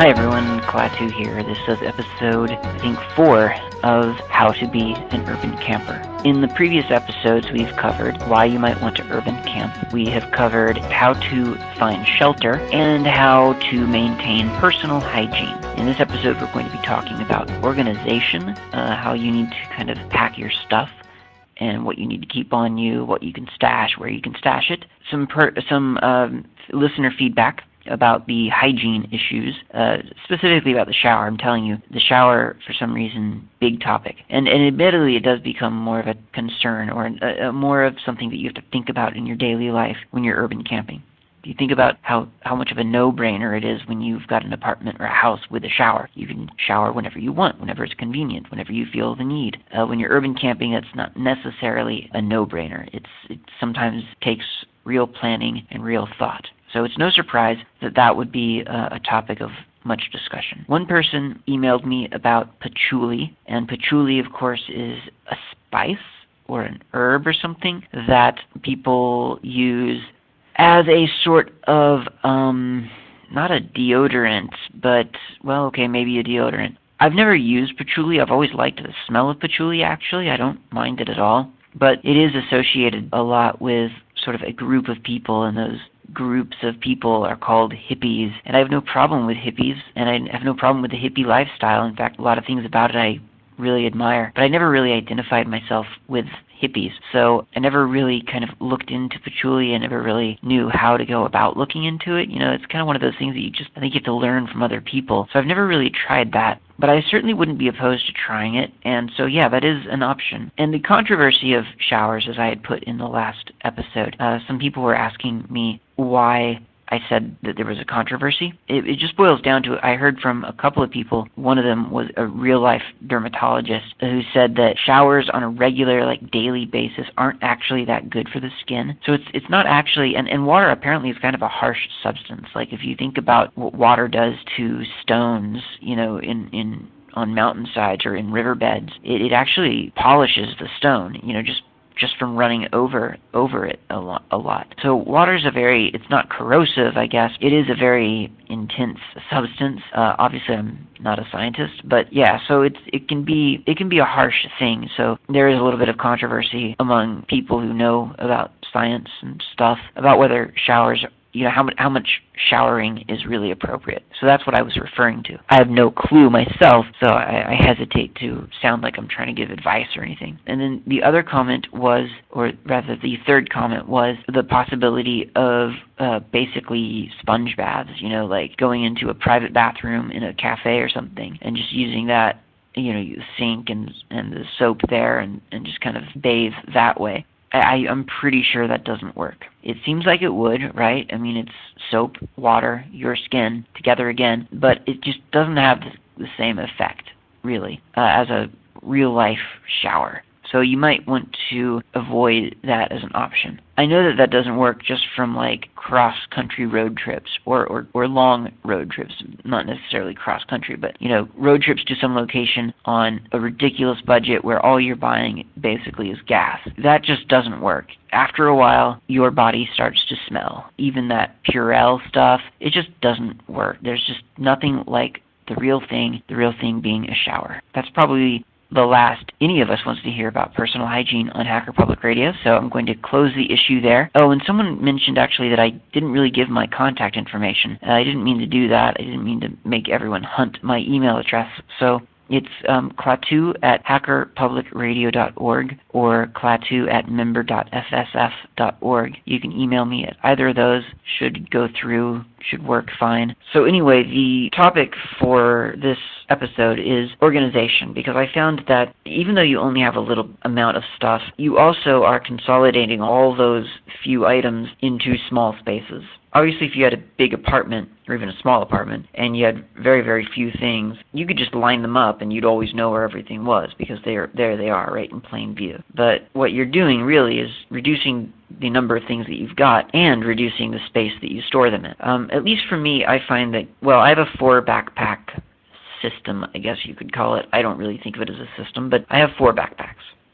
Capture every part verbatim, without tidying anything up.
Hi everyone, Klaatu here. This is episode, I think, four of How to Be an Urban Camper. In the previous episodes, we've covered why you might want to urban camp. We have covered how to find shelter and how to maintain personal hygiene. In this episode, we're going to be talking about organization, uh, how you need to kind of pack your stuff, and what you need to keep on you, what you can stash, where you can stash it. Some per- some um, listener feedback about the hygiene issues, uh, specifically about the shower. I'm telling you, the shower, for some reason, big topic. And, and admittedly, it does become more of a concern or a, a more of something that you have to think about in your daily life when you're urban camping. Do you think about how, how much of a no-brainer it is when you've got an apartment or a house with a shower? You can shower whenever you want, whenever it's convenient, whenever you feel the need. Uh, when you're urban camping, that's not necessarily a no-brainer. It's, it sometimes takes real planning and real thought. So it's no surprise that that would be a, a topic of much discussion. One person emailed me about patchouli, and patchouli, of course, is a spice or an herb or something that people use as a sort of, um, not a deodorant, but, well, okay, maybe a deodorant. I've never used patchouli. I've always liked the smell of patchouli, actually. I don't mind it at all. But it is associated a lot with sort of a group of people, and those groups of people are called hippies. And I have no problem with hippies, and I have no problem with the hippie lifestyle. In fact, a lot of things about it I really admire. But I never really identified myself with hippies. So I never really kind of looked into patchouli. I never really knew how to go about looking into it. You know, it's kind of one of those things that you just, I think you have to learn from other people. So I've never really tried that. But I certainly wouldn't be opposed to trying it, and so yeah, that is an option. And the controversy of showers, as I had put in the last episode, uh, some people were asking me why I said that there was a controversy. It, it just boils down to, I heard from a couple of people, one of them was a real-life dermatologist who said that showers on a regular, like daily basis aren't actually that good for the skin. So it's it's not actually, and, and water apparently is kind of a harsh substance. Like if you think about what water does to stones, you know, in, in on mountainsides or in riverbeds, it, it actually polishes the stone, you know, just just from running over over it a lot. A lot. So water is a very, it's not corrosive, I guess. It is a very intense substance. Uh, obviously, I'm not a scientist, but yeah. So it's it can be it can be a harsh thing. So there is a little bit of controversy among people who know about science and stuff about whether showers, you know, how much how much showering is really appropriate. So that's what I was referring to. I have no clue myself, so I, I hesitate to sound like I'm trying to give advice or anything. And then the other comment was, or rather the third comment was, the possibility of uh, basically sponge baths, you know, like going into a private bathroom in a cafe or something and just using that, you know, the sink and, and the soap there and, and just kind of bathe that way. I, I'm pretty sure that doesn't work. It seems like it would, right? I mean, it's soap, water, your skin, together again, but it just doesn't have the, the same effect, really, uh, as a real-life shower. So you might want to avoid that as an option. I know that that doesn't work just from like cross-country road trips or, or, or long road trips, not necessarily cross-country, but you know, road trips to some location on a ridiculous budget where all you're buying basically is gas. That just doesn't work. After a while, your body starts to smell. Even that Purell stuff, it just doesn't work. There's just nothing like the real thing, the real thing being a shower. That's probably the last any of us wants to hear about personal hygiene on Hacker Public Radio, so I'm going to close the issue there. Oh, and someone mentioned actually that I didn't really give my contact information. Uh, I didn't mean to do that. I didn't mean to make everyone hunt my email address. So it's um, klaatu at hacker public radio dot org or klaatu at member dot f s f dot org. You can email me at either of those. Should go through, should work fine. So anyway, the topic for this episode is organization, because I found that even though you only have a little amount of stuff, you also are consolidating all those few items into small spaces. Obviously, if you had a big apartment, or even a small apartment, and you had very, very few things, you could just line them up and you'd always know where everything was, because they're, there they are, right in plain view. But what you're doing really is reducing the number of things that you've got and reducing the space that you store them in. Um, at least for me, I find that, well, I have a four backpack system, I guess you could call it. I don't really think of it as a system, but I have four backpacks.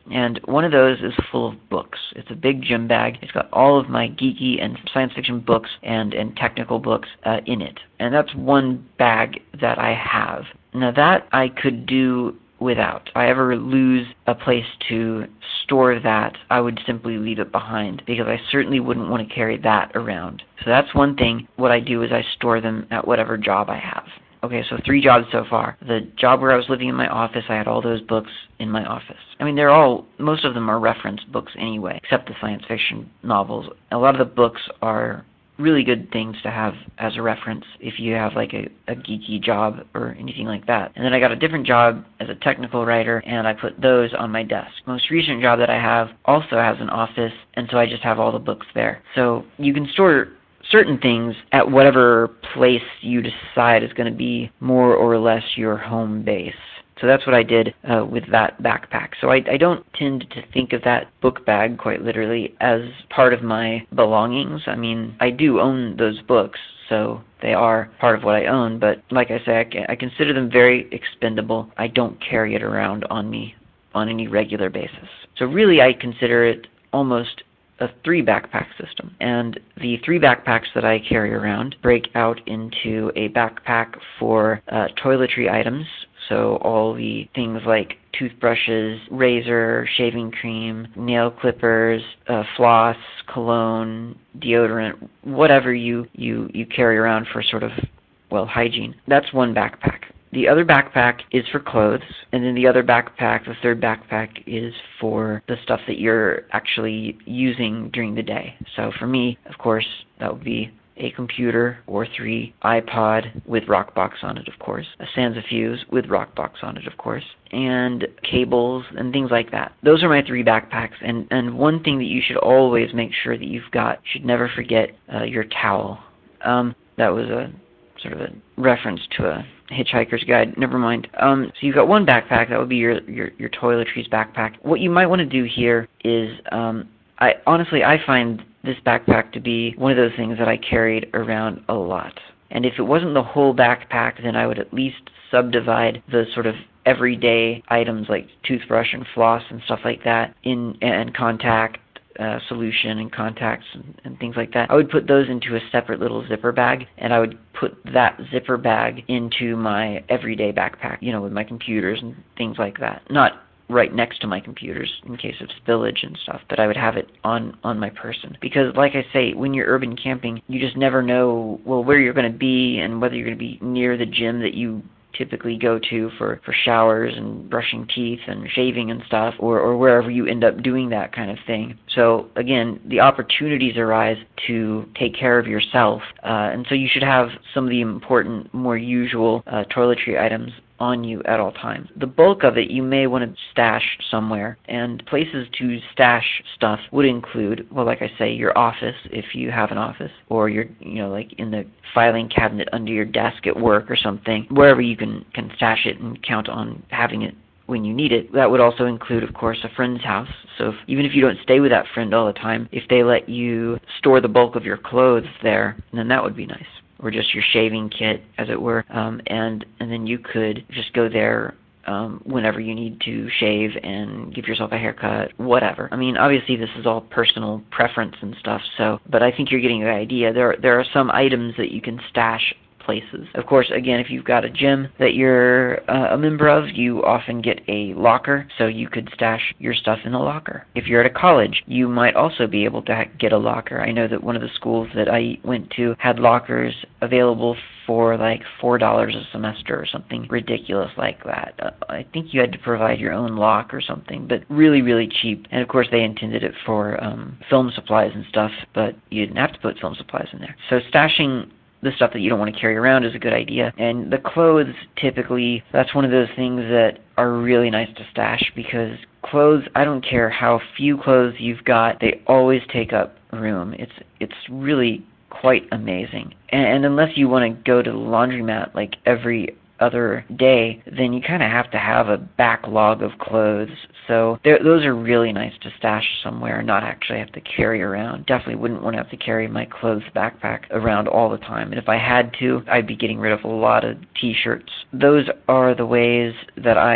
And one of those is full of books. It's a big gym bag. It's got all of my geeky and science fiction books and, and technical books uh, in it. And that's one bag that I have. Now that I could do without. If I ever lose a place to store that, I would simply leave it behind because I certainly wouldn't want to carry that around. So that's one thing. What I do is I store them at whatever job I have. Okay, so three jobs so far. The job where I was living in my office, I had all those books in my office. I mean, they're all, most of them are reference books anyway, except the science fiction novels. A lot of the books are really good things to have as a reference if you have like a, a geeky job or anything like that. And then I got a different job as a technical writer, and I put those on my desk. Most recent job that I have also has an office, and so I just have all the books there. So you can store certain things at whatever place you decide is going to be more or less your home base. So that's what I did uh, with that backpack. So I, I don't tend to think of that book bag, quite literally, as part of my belongings. I mean, I do own those books, so they are part of what I own. But like I say, I, I consider them very expendable. I don't carry it around on me on any regular basis. So really, I consider it almost a three backpack system. And the three backpacks that I carry around break out into a backpack for uh, toiletry items. So all the things like toothbrushes, razor, shaving cream, nail clippers, uh, floss, cologne, deodorant, whatever you, you, you carry around for sort of, well, hygiene. That's one backpack. The other backpack is for clothes, and then the other backpack, the third backpack, is for the stuff that you're actually using during the day. So for me, of course, that would be a computer or three, iPod with Rockbox on it, of course, a Sansafuse with Rockbox on it, of course, and cables and things like that. Those are my three backpacks, and, and one thing that you should always make sure that you've got, you should never forget uh, your towel. Um, that was a sort of a reference to a Hitchhiker's Guide. Never mind. Um, so you've got one backpack. That would be your, your, your toiletries backpack. What you might want to do here is, um, I honestly, I find this backpack to be one of those things that I carried around a lot. And if it wasn't the whole backpack, then I would at least subdivide the sort of everyday items like toothbrush and floss and stuff like that in and contact uh, solution and contacts and, and things like that. I would put those into a separate little zipper bag, and I would put that zipper bag into my everyday backpack, you know, with my computers and things like that. Not right next to my computers in case of spillage and stuff, but I would have it on, on my person. Because like I say, when you're urban camping, you just never know, well, where you're going to be and whether you're going to be near the gym that you typically go to for, for showers and brushing teeth and shaving and stuff, or, or wherever you end up doing that kind of thing. So again, the opportunities arise to take care of yourself, uh, and so you should have some of the important, more usual uh, toiletry items on you at all times. The bulk of it you may want to stash somewhere, and places to stash stuff would include, well, like I say, your office if you have an office, or your, you know, like in the filing cabinet under your desk at work or something, wherever you can, can stash it and count on having it when you need it. That would also include, of course, a friend's house. So if, even if you don't stay with that friend all the time, if they let you store the bulk of your clothes there, then that would be nice. Or just your shaving kit, as it were, um, and and then you could just go there um, whenever you need to shave and give yourself a haircut, whatever. I mean, obviously this is all personal preference and stuff, so, but I think you're getting the idea. There, there are some items that you can stash places. Of course, again, if you've got a gym that you're uh, a member of, you often get a locker, so you could stash your stuff in a locker. If you're at a college, you might also be able to ha- get a locker. I know that one of the schools that I went to had lockers available for like four dollars a semester or something ridiculous like that. Uh, I think you had to provide your own lock or something, but really, really cheap. And of course, they intended it for um, film supplies and stuff, but you didn't have to put film supplies in there. So stashing the stuff that you don't want to carry around is a good idea. And the clothes, typically, that's one of those things that are really nice to stash, because clothes, I don't care how few clothes you've got, they always take up room. It's it's really quite amazing. And, and unless you want to go to the laundromat like every other day, then you kind of have to have a backlog of clothes. So those are really nice to stash somewhere and not actually have to carry around. Definitely wouldn't want to have to carry my clothes backpack around all the time. And if I had to, I'd be getting rid of a lot of t-shirts. Those are the ways that I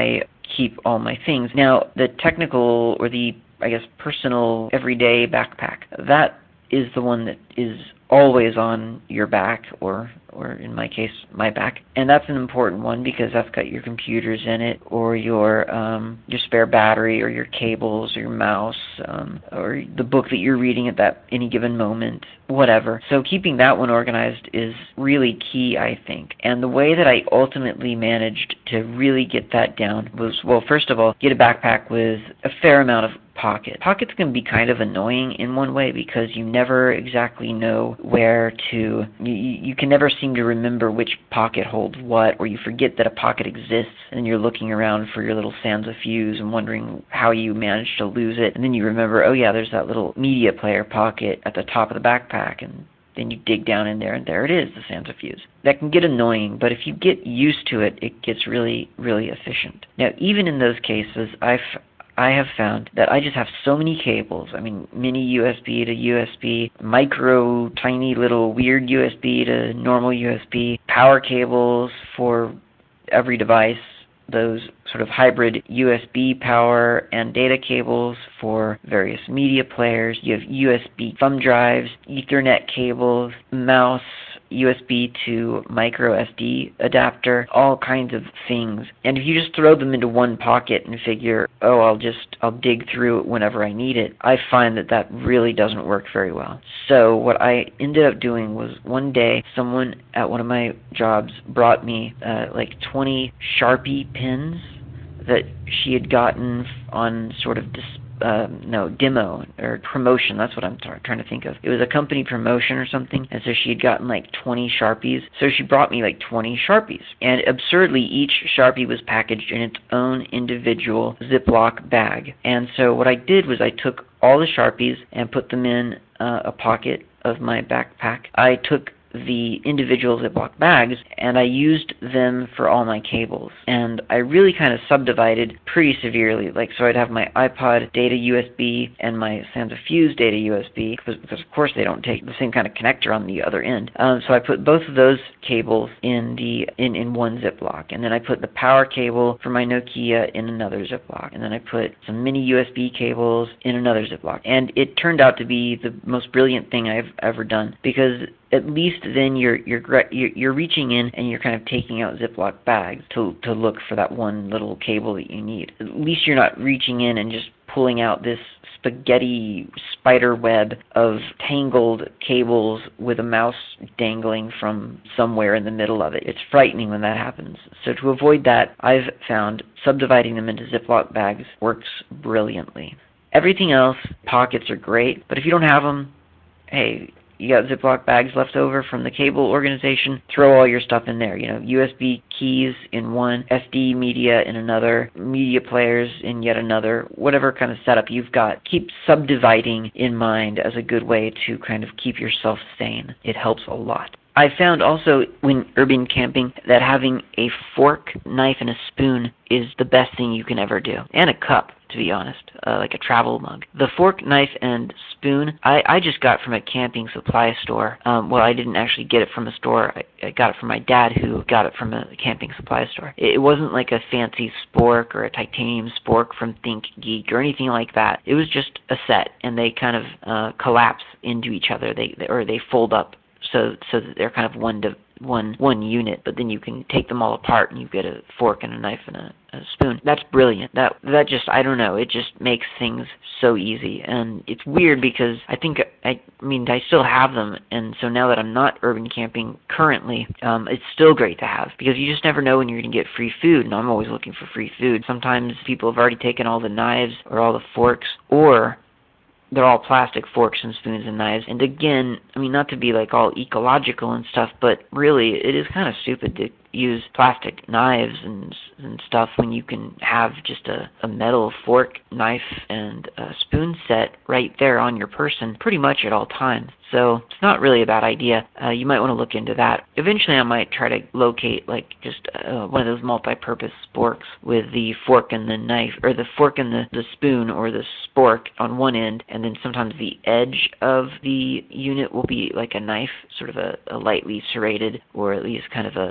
keep all my things. Now, the technical or the, I guess, personal everyday backpack, that is the one that is always on your back, or or in my case, my back. And that's an important one because that's got your computers in it, or your um, your spare battery, or your cables, or your mouse, um, or the book that you're reading at that any given moment, whatever. So keeping that one organized is really key, I think. And the way that I ultimately managed to really get that down was, well, first of all, get a backpack with a fair amount of pockets. Pockets can be kind of annoying in one way because you never exactly know where to, you, you can never seem to remember which pocket holds what, or you forget that a pocket exists and you're looking around for your little Sansa fuse and wondering how you managed to lose it, and then you remember, oh yeah, there's that little media player pocket at the top of the backpack, and then you dig down in there and there it is, the Sansa fuse. That can get annoying, but if you get used to it, it gets really, really efficient. Now, even in those cases, I've I have found that I just have so many cables. I mean, mini U S B to U S B, micro, tiny little weird U S B to normal U S B, power cables for every device, those sort of hybrid U S B power and data cables for various media players. You have U S B thumb drives, Ethernet cables, mouse, U S B to micro S D adapter, all kinds of things. And if you just throw them into one pocket and figure, oh, I'll just, I'll dig through it whenever I need it, I find that that really doesn't work very well. So what I ended up doing was one day, someone at one of my jobs brought me uh, like twenty Sharpie pins that she had gotten on sort of dis- uh, no, demo or promotion. That's what I'm t- trying to think of. It was a company promotion or something, and so she had gotten like twenty Sharpies. So she brought me like twenty Sharpies. And absurdly, each Sharpie was packaged in its own individual Ziploc bag. And so what I did was I took all the Sharpies and put them in uh, a pocket of my backpack. I took the individual Ziploc bags and I used them for all my cables, and I really kind of subdivided pretty severely. Like, so I'd have my iPod data U S B and my Sansa Fuse data U S B, because, because of course they don't take the same kind of connector on the other end. Um, so I put both of those cables in the in, in one Ziploc, and then I put the power cable for my Nokia in another Ziploc, and then I put some mini U S B cables in another Ziploc. And it turned out to be the most brilliant thing I've ever done, because at least then you're you're you're reaching in and you're kind of taking out Ziploc bags to to look for that one little cable that you need. At least you're not reaching in and just pulling out this spaghetti spider web of tangled cables with a mouse dangling from somewhere in the middle of it. It's frightening when that happens. So to avoid that, I've found subdividing them into Ziploc bags works brilliantly. Everything else, pockets are great, but if you don't have them, hey, you got Ziploc bags left over from the cable organization, throw all your stuff in there. You know, U S B keys in one, S D media in another, media players in yet another, whatever kind of setup you've got. Keep subdividing in mind as a good way to kind of keep yourself sane. It helps a lot. I found also when urban camping that having a fork, knife, and a spoon is the best thing you can ever do. And a cup, to be honest, uh, like a travel mug. The fork, knife, and spoon, I, I just got from a camping supply store. Um, well, I didn't actually get it from a store. I, I got it from my dad, who got it from a camping supply store. It, it wasn't like a fancy spork or a titanium spork from ThinkGeek or anything like that. It was just a set, and they kind of uh, collapse into each other, They or they fold up so so that they're kind of one to one one unit, but then you can take them all apart and you get a fork and a knife and a, a spoon. That's brilliant. That that just, I don't know, it just makes things so easy. And it's weird because I think, I, I mean, I still have them, and so now that I'm not urban camping currently, um, it's still great to have, because you just never know when you're going to get free food, and I'm always looking for free food. Sometimes people have already taken all the knives or all the forks, or they're all plastic forks and spoons and knives. And again, I mean, not to be like all ecological and stuff, but really it is kind of stupid to use plastic knives and and stuff when you can have just a, a metal fork, knife, and a spoon set right there on your person pretty much at all times. So it's not really a bad idea. Uh, you might want to look into that. Eventually I might try to locate like just uh, one of those multi-purpose sporks with the fork and the knife, or the fork and the, the spoon or the spork on one end, and then sometimes the edge of the unit will be like a knife, sort of a, a lightly serrated, or at least kind of a, a butter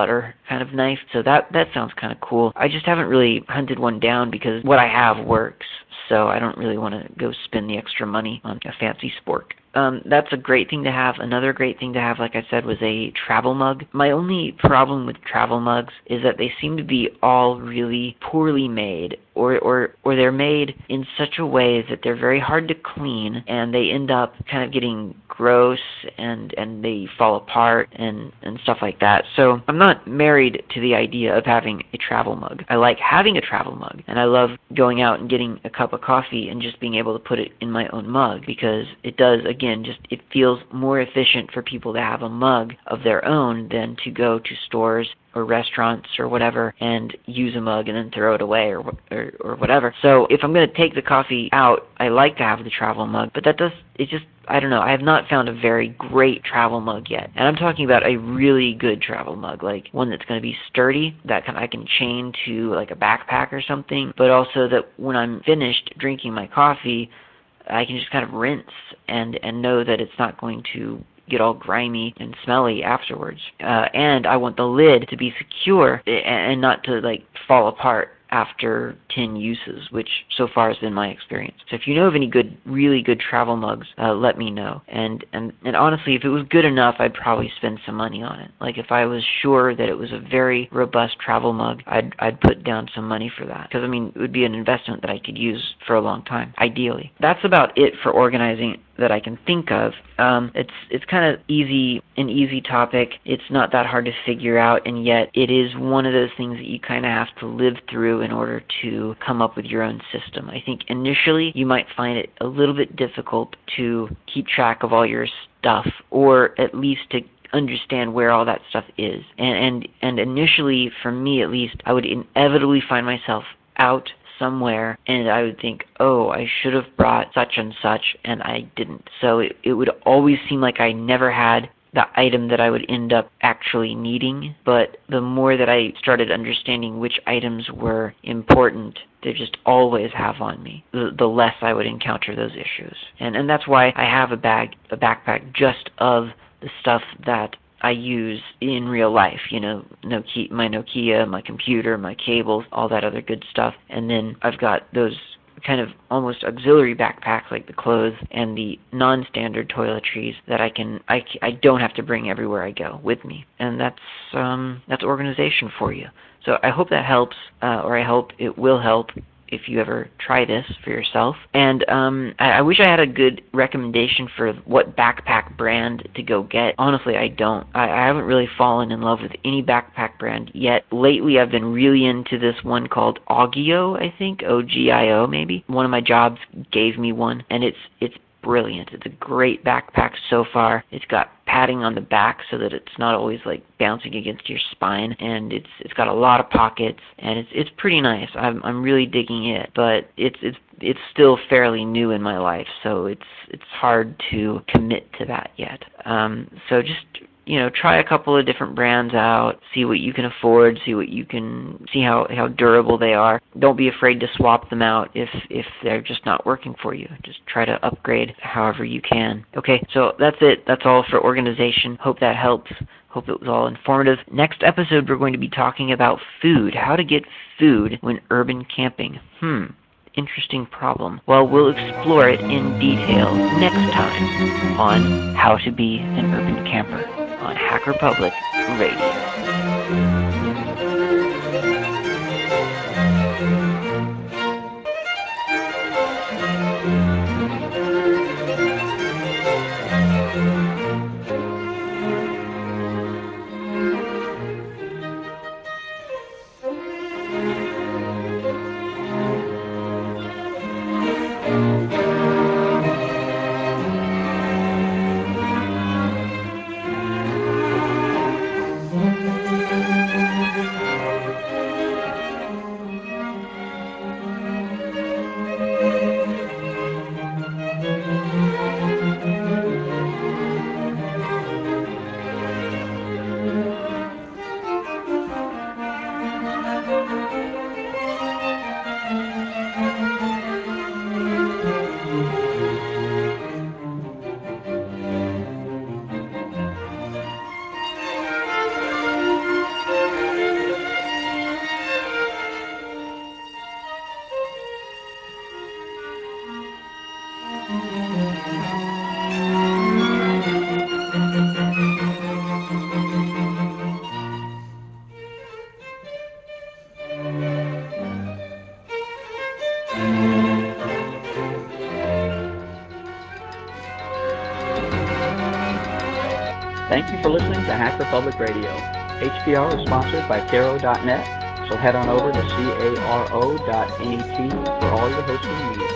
butter kind of knife. So that that sounds kind of cool. I just haven't really hunted one down because what I have works. So I don't really want to go spend the extra money on a fancy spork. Um, that's a great thing to have. Another great thing to have, like I said, was a travel mug. My only problem with travel mugs is that they seem to be all really poorly made, or, or, or they're made in such a way that they're very hard to clean, and they end up kind of getting gross, and, and they fall apart, and, and stuff like that. So I'm not married to the idea of having a travel mug. I like having a travel mug, and I love going out and getting a cup of coffee and just being able to put it in my own mug, because it does, again, just it feels more efficient for people to have a mug of their own than to go to stores or restaurants or whatever and use a mug and then throw it away, or or, or whatever. So if I'm going to take the coffee out, I like to have the travel mug, but that does, it just, I don't know, I have not found a very great travel mug yet. And I'm talking about a really good travel mug, like one that's going to be sturdy, that can, I can chain to like a backpack or something, but also that when I'm finished drinking my coffee, I can just kind of rinse and, and know that it's not going to get all grimy and smelly afterwards. Uh, and I want the lid to be secure and not to like fall apart after ten uses, which so far has been my experience. So if you know of any good, really good travel mugs, uh, let me know. And, and and honestly, if it was good enough, I'd probably spend some money on it. Like if I was sure that it was a very robust travel mug, I'd I'd put down some money for that. Because I mean, it would be an investment that I could use for a long time, ideally. That's about it for organizing that I can think of. Um, it's it's kind of easy, an easy topic. It's not that hard to figure out, and yet it is one of those things that you kind of have to live through in order to come up with your own system. I think initially you might find it a little bit difficult to keep track of all your stuff, or at least to understand where all that stuff is. And and, and initially, for me at least, I would inevitably find myself out somewhere and I would think, oh, I should have brought such and such, and I didn't. So it, it would always seem like I never had the item that I would end up actually needing. But the more that I started understanding which items were important to just always have on me, the, the less I would encounter those issues. And and that's why I have a bag, a backpack just of the stuff that I use in real life, you know, Nokia, my Nokia, my computer, my cables, all that other good stuff. And then I've got those kind of almost auxiliary backpacks like the clothes and the non-standard toiletries that I can, I, I don't have to bring everywhere I go with me. And that's, um, that's organization for you. So I hope that helps, uh, or I hope it will help if you ever try this for yourself. And um, I, I wish I had a good recommendation for what backpack brand to go get. Honestly, I don't. I, I haven't really fallen in love with any backpack brand yet. Lately, I've been really into this one called Ogio, I think, O G I O maybe. One of my jobs gave me one, and it's it's brilliant. It's a great backpack so far. It's got padding on the back so that it's not always like bouncing against your spine, and it's it's got a lot of pockets, and it's it's pretty nice. I'm I'm really digging it, but it's it's it's still fairly new in my life, so it's it's hard to commit to that yet. Um, so just, you know, try a couple of different brands out, see what you can afford, see what you can, see how, how durable they are. Don't be afraid to swap them out if, if they're just not working for you. Just try to upgrade however you can. Okay, so that's it. That's all for organization. Hope that helps. Hope it was all informative. Next episode, we're going to be talking about food. How to get food when urban camping. Hmm. Interesting problem. Well, we'll explore it in detail next time on How to Be an Urban Camper on Hacker Public Radio. Thank you for listening to Hacker Public Radio. H P R is sponsored by Caro dot net, so head on over to caro dot net for all your hosting needs.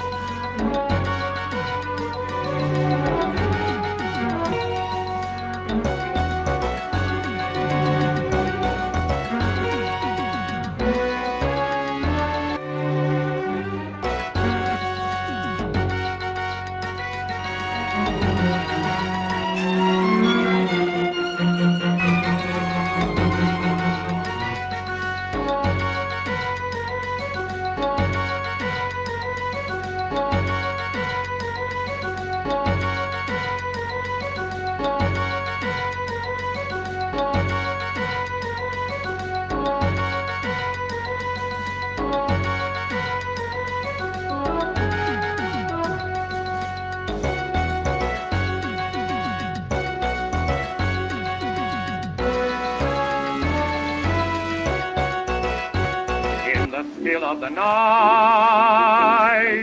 In the still of the night,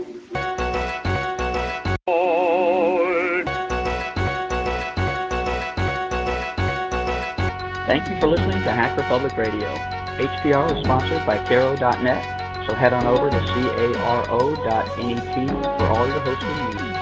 Lord. Thank you for listening to Hacker Public Radio. H P R is sponsored by Caro dot net, so head on over to caro dot net for all your hosting needs.